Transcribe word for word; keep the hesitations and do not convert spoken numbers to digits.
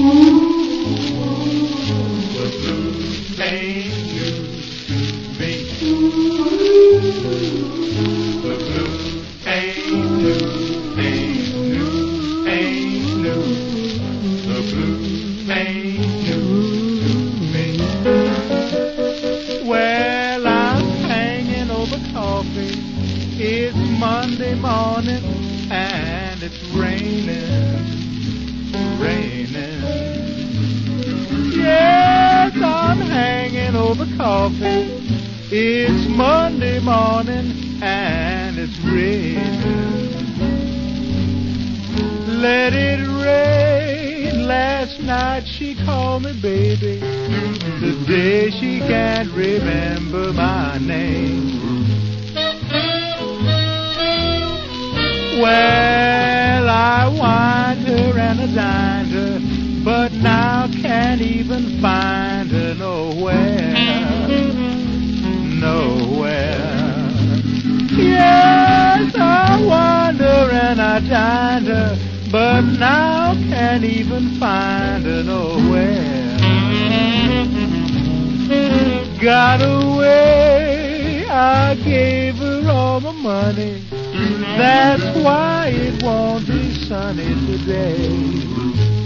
The blues ain't new to me. The blues ain't new, ain't new, ain't new. The blues ain't new to me. Well, I'm hanging over coffee. It's Monday morning and it's raining, raining. Yes, I'm hanging over coffee. It's Monday morning and it's raining. Let it rain. Last night she called me baby. Today she can't remember my name. Well, I wined her and I dined her, but now can't even find her nowhere, nowhere. Yes, I wined her and I dined her, but now can't even find her nowhere. Got away, I gave her all my money. That's why it won't be sunny today.